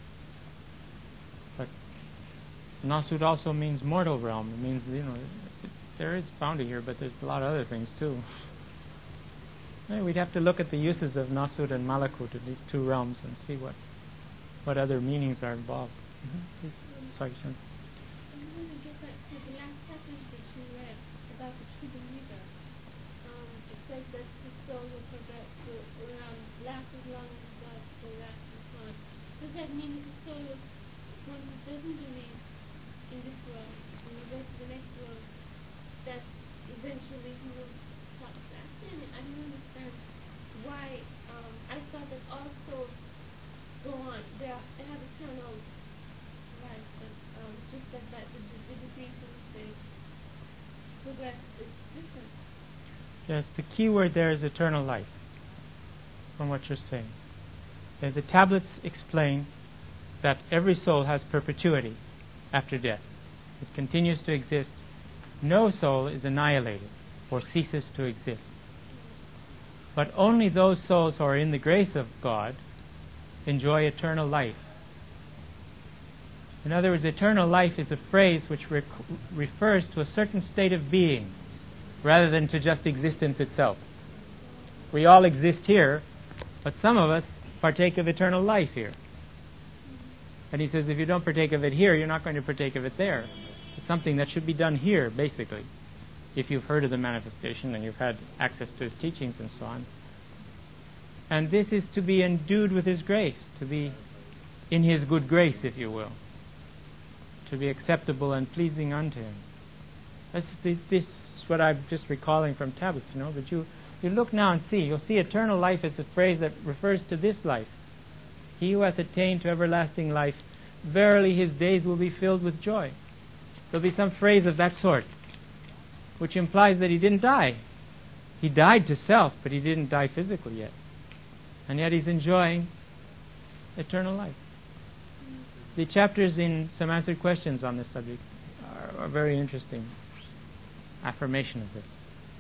But Nasut also means mortal realm. It means, you know, it, there is bounty here, but there's a lot of other things too. We'd have to look at the uses of Nasut and Malakut in these two realms and see what what other meanings are involved. Mm-hmm. Please. Sorry, Sean. I want to get back to the last passage that you read about the true believer. Um, it says that the soul will progress to um, last as long as God will last as long. Does that mean that the soul of one who doesn't believe in this world, when we go to the next world, that eventually he will stop fasting? I don't understand why. Um, I thought that all souls go on. They, are, they have eternal life, but um, just that, that the, the degree to which they progress is different. Yes, the key word there is eternal life, from what you're saying. Uh, the tablets explain that every soul has perpetuity after death. It continues to exist. No soul is annihilated or ceases to exist. But only those souls who are in the grace of God enjoy eternal life. In other words, eternal life is a phrase which rec- refers to a certain state of being rather than to just existence itself. We all exist here, but some of us partake of eternal life here. And he says if you don't partake of it here, you're not going to partake of it there. It's something that should be done here, basically, if you've heard of the manifestation and you've had access to his teachings and so on. And this is to be endued with his grace, to be in his good grace, if you will, to be acceptable and pleasing unto him. That's the, this is what I'm just recalling from tablets, you know. But you, you look now and see, you'll see eternal life is a phrase that refers to this life. He who hath attained to everlasting life, verily his days will be filled with joy. There'll be some phrase of that sort, which implies that he didn't die. He died to self, but he didn't die physically yet. And yet he's enjoying eternal life. The chapters in Some Answered Questions on this subject are a very interesting affirmation of this.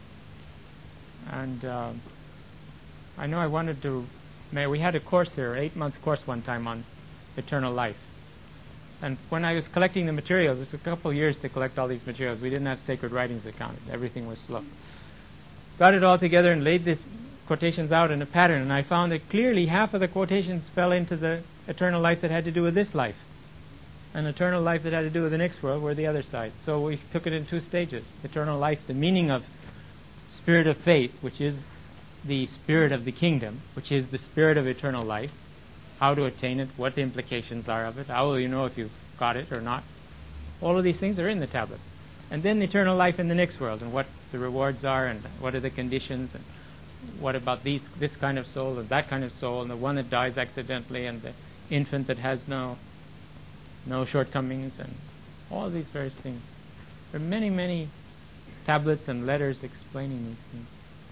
And uh, I know I wanted to... May, we had a course here, eight-month course one time on eternal life. And when I was collecting the materials, it took a couple of years to collect all these materials. We didn't have sacred writings accounted. Everything was slow. Got it all together and laid these quotations out in a pattern, and I found that clearly half of the quotations fell into the eternal life that had to do with this life, and eternal life that had to do with the next world were the other side. So we took it in two stages. Eternal life, the meaning of spirit of faith, which is the spirit of the kingdom, which is the spirit of eternal life, how to attain it, what the implications are of it, how will you know if you've got it or not. All of these things are in the tablet. And then eternal life in the next world, and what the rewards are, and what are the conditions, and what about these, this kind of soul, and that kind of soul, and the one that dies accidentally, and the infant that has no no shortcomings, and all these various things. There are many, many tablets and letters explaining these things.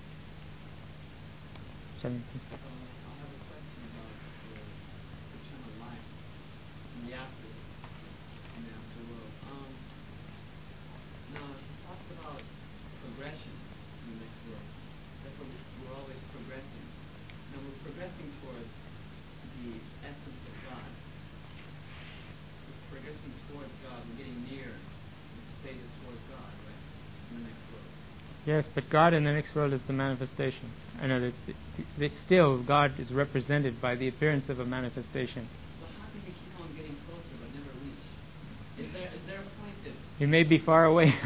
Seventeen. Uh, I have a question about the eternal life in the after, in the afterworld. Um, now, it talks about progression in the next world. That we're, we're always progressing. Now, we're progressing towards the essence of God. We're progressing towards God. We're getting near the stages towards God, right? In the next world. Yes, but God in the next world is the manifestation. I know that it's still God is represented by the appearance of a manifestation. So how can we keep on getting closer but never reach? Is there is there a point that You may be far away. is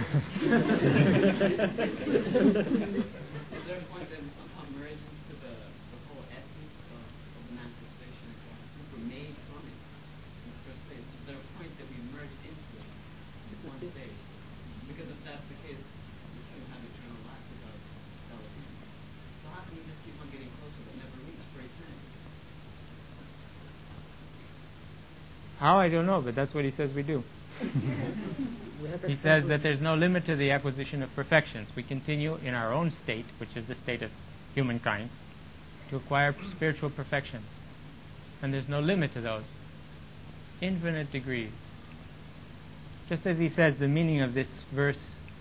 there a point that we somehow merge into the, the whole essence of, of the manifestation of God? Since we're made from it in the first place, is there a point that we merge into it at one stage? Because if that's the case, we couldn't have eternal life without Elohim. So how can we just keep on getting closer but never reach for eternity? How, I don't know, but that's what he says we do. He says that there's no limit to the acquisition of perfections. We continue in our own state, which is the state of humankind, to acquire spiritual perfections. And there's no limit to those. Infinite degrees. Just as he says, the meaning of this verse,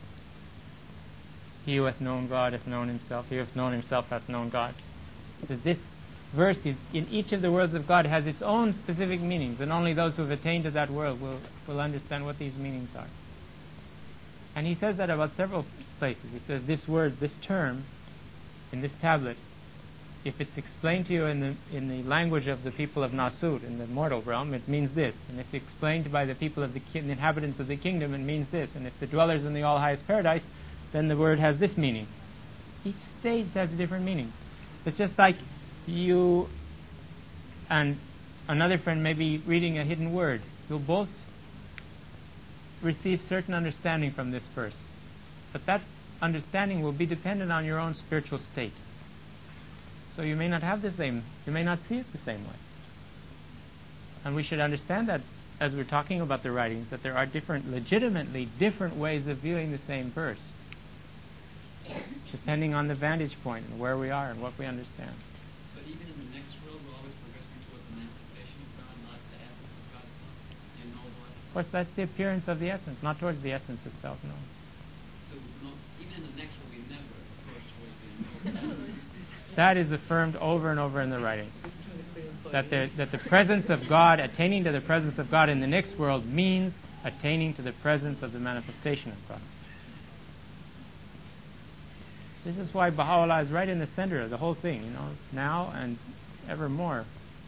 he who hath known God hath known himself, he who hath known himself hath known God. So this verse is, in each of the worlds of God, has its own specific meanings, and only those who have attained to that world will, will understand what these meanings are. And he says that about several places. He says this word, this term, in this tablet, if it's explained to you in the in the language of the people of Nasut, in the mortal realm, it means this. And if it's explained by the people of the, ki- the inhabitants of the kingdom, it means this. And if the dwellers in the all-highest paradise, then the word has this meaning. Each stage has a different meaning. It's just like you and another friend may be reading a hidden word. You'll both receive certain understanding from this verse. But that understanding will be dependent on your own spiritual state. So you may not have the same, you may not see it the same way. And we should understand that as we're talking about the writings, that there are different, legitimately different ways of viewing the same verse, depending on the vantage point and where we are and what we understand. So even in the next world, we're always progressing towards the manifestation of God, not the essence of God in all the life. Of course, that's the appearance of the essence, not towards the essence itself, no. So no, even in the next world, we never approach towards the unknown. That is affirmed over and over in the writings. That the, that the presence of God, attaining to the presence of God in the next world, means attaining to the presence of the manifestation of God. This is why Baha'u'llah is right in the center of the whole thing, you know, now and evermore.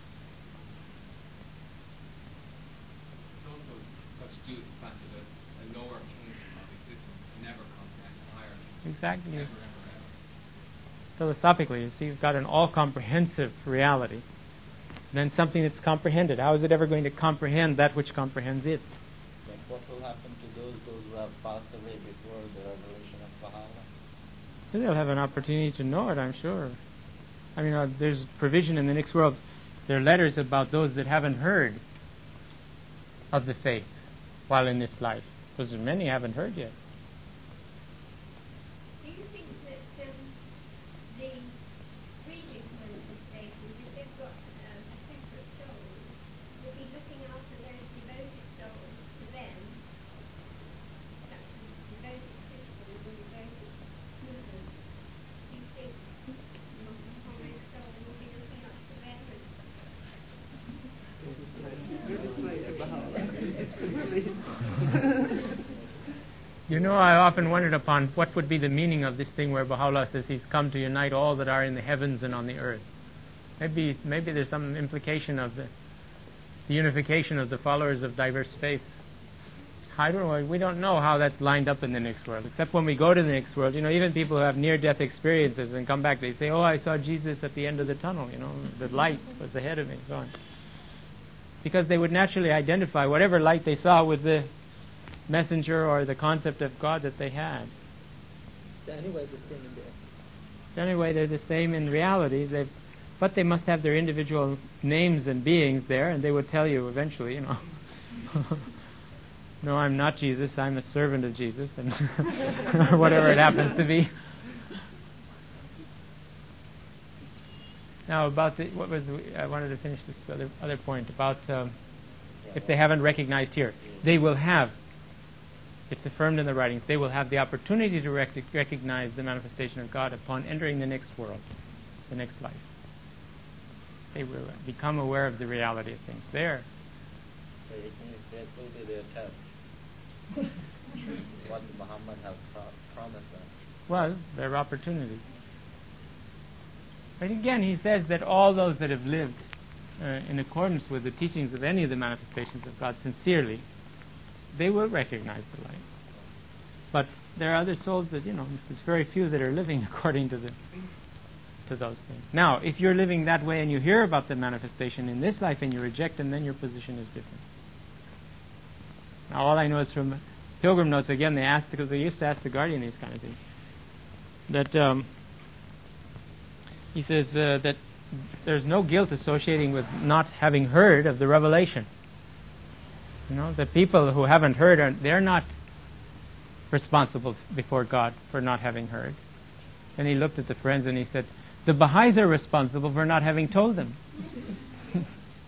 It's also much due to the fact that a lower kingdom of existence can never comprehend a higher kingdom. Exactly. Never, ever, ever. Philosophically, you see, you've got an all-comprehensive reality, then something that's comprehended. How is it ever going to comprehend that which comprehends it? But what will happen to those, those who have passed away before the revelation of Baha'u'llah? They'll have an opportunity to know it, I'm sure. I mean, uh, there's provision in the next world. There are letters about those that haven't heard of the faith while in this life, because many haven't heard yet. Do you think that um, the previous manifestations, if they've got um, a separate soul, will be looking after those devoted souls to them, such as devoted Christians and devoted Muslims? Do you think Muhammad's soul will be looking after them? You know, I often wondered upon what would be the meaning of this thing where Baha'u'llah says he's come to unite all that are in the heavens and on the earth. Maybe maybe there's some implication of the, the unification of the followers of diverse faiths. I don't know. We don't know how that's lined up in the next world, except when we go to the next world. You know, even people who have near-death experiences and come back, they say, oh, I saw Jesus at the end of the tunnel, you know, the light was ahead of me, and so on. Because they would naturally identify whatever light they saw with the messenger or the concept of God that they had. Anyway, the same in the essence. Anyway, they're the same in reality, they've, but they must have their individual names and beings there, and they would tell you eventually, you know. No, I'm not Jesus, I'm a servant of Jesus, and whatever it happens to be. Now, about the, what was I wanted to finish this other other point about um, if they haven't recognized here, they will have. It's affirmed in the writings. They will have the opportunity to rec- recognize the manifestation of God upon entering the next world, the next life. They will become aware of the reality of things there. So it means that will be their test. What Muhammad has pro- promised them. Well, their opportunity. But again, he says that all those that have lived uh, in accordance with the teachings of any of the manifestations of God sincerely, they will recognize the light. But there are other souls that, you know, there's very few that are living according to the to those things. Now, if you're living that way and you hear about the manifestation in this life and you reject them, then your position is different. Now, all I know is from Pilgrim Notes, again, they asked, because they used to ask the Guardian these kind of things, that um, he says uh, that there's no guilt associating with not having heard of the revelation. You know, the people who haven't heard, are, they're not responsible before God for not having heard. And he looked at the friends and he said, the Baha'is are responsible for not having told them.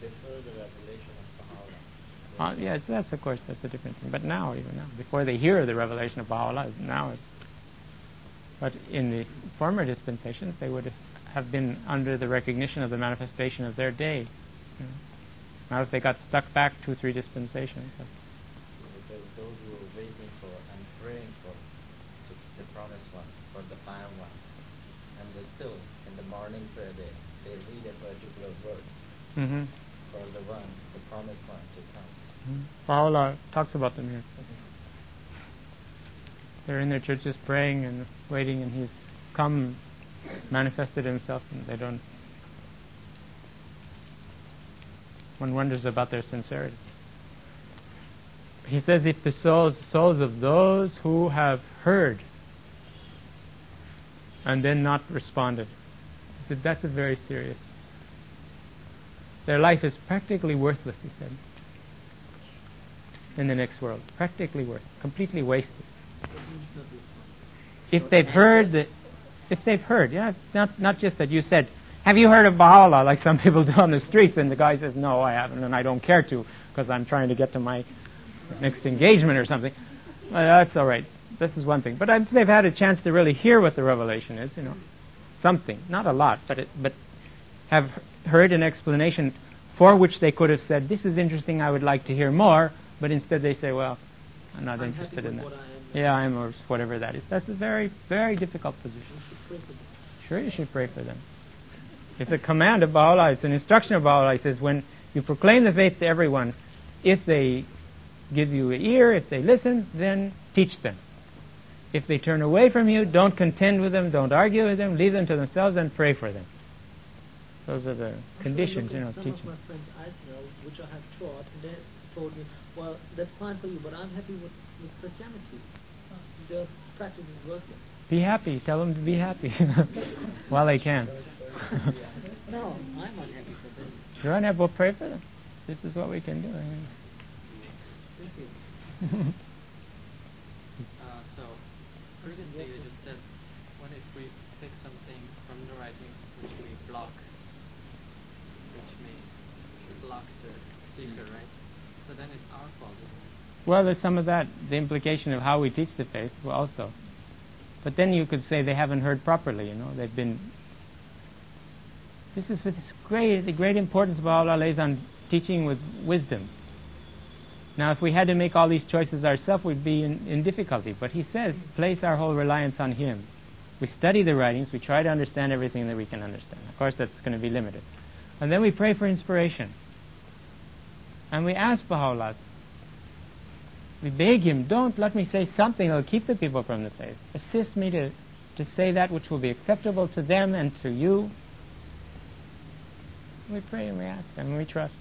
before the revelation of Baha'u'llah. Uh, yes, that's of course that's a different thing. But now, even now, before they hear the revelation of Baha'u'llah, now it's. But in the former dispensations, they would have been under the recognition of the manifestation of their day. You know. Now, if they got stuck back two, three dispensations. Because those who were waiting for and praying for to the promised one, for the final one, and they still in the morning prayer they they read a particular word Mm-hmm. for the one, the promised one to come. Mm-hmm. Baha'u'llah talks about them here. They're in their churches praying and waiting, and He's come, manifested Himself, and they don't. One wonders about their sincerity. He says, if the souls, souls of those who have heard and then not responded, he said, that's a very serious. Their life is practically worthless, he said, in the next world. Practically worthless, completely wasted. If they've heard that, if they've heard, yeah, not not just that you said, have you heard of Baha'u'llah, like some people do on the streets, and the guy says, no, I haven't, and I don't care to, because I'm trying to get to my next engagement or something. Well, that's all right. This is one thing. But if they've had a chance to really hear what the revelation is, you know, something, not a lot, but it, but have heard an explanation for which they could have said, this is interesting, I would like to hear more, but instead they say, well, I'm not I'm interested in that. I am, yeah, I am, or whatever that is. That's a very, very difficult position. Sure, you should pray for them. It's a command of Baha'u'llah, it's an instruction of Baha'u'llah. It says, when you proclaim the faith to everyone, if they give you an ear, if they listen, then teach them. If they turn away from you, don't contend with them, don't argue with them, leave them to themselves and pray for them. Those are the conditions, you know, of some teaching. Some of my friends I know, which I have taught, and they told me, well, that's fine for you, but I'm happy with, with Christianity. The practice is working. Be happy. Tell them to be happy while they can. No, I'm unhappy for them. You're unhappy, well, pray for them. This is what we can do. I mean. Thank you. uh, so, previously you just said, what if we take something from the writings which we block, which may block the seeker, right? So then it's our fault, isn't it? Well, there's some of that, the implication of how we teach the faith also. But then you could say they haven't heard properly, you know. They've been... This is with this great, the great importance of Allah lays on teaching with wisdom. Now, if we had to make all these choices ourselves, we'd be in, in difficulty. But he says, place our whole reliance on Him. We study the writings, we try to understand everything that we can understand. Of course, that's going to be limited. And then we pray for inspiration. And we ask Baha'u'llah, we beg him, don't let me say something that will keep the people from the faith. Assist me to, to say that which will be acceptable to them and to you. We pray and we ask and we trust.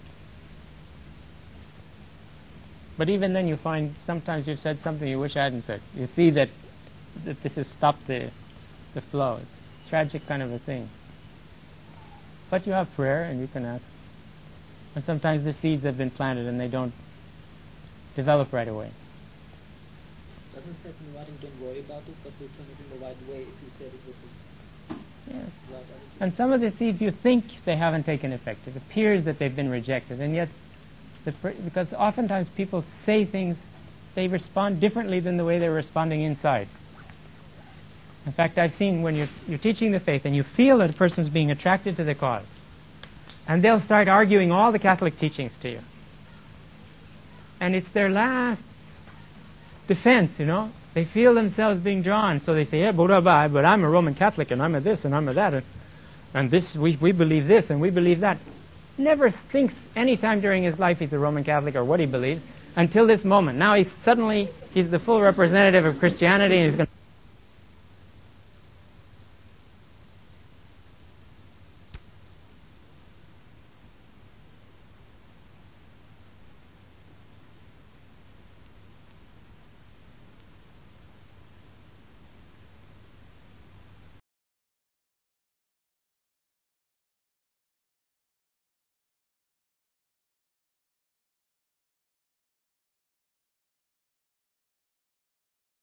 But even then you find sometimes you've said something you wish I hadn't said. You see that, that this has stopped the, the flow. It's a tragic kind of a thing. But you have prayer and you can ask. And sometimes the seeds have been planted and they don't develop right away. Doesn't say in writing, don't worry about this, but we'll turn it in the right way if you said it would be. Yes. Right, and some of the seeds you think they haven't taken effect. It appears that they've been rejected, and yet, the pr- because oftentimes people say things, they respond differently than the way they're responding inside. In fact, I've seen when you're, you're teaching the faith and you feel that a person's being attracted to the cause, and they'll start arguing all the Catholic teachings to you. And it's their last defense, you know. They feel themselves being drawn, so they say, yeah, but I'm a Roman Catholic, and I'm a this, and I'm a that, and, and this, we, we believe this, and we believe that. Never thinks any time during his life he's a Roman Catholic or what he believes, until this moment. Now he's suddenly, he's the full representative of Christianity, and he's going to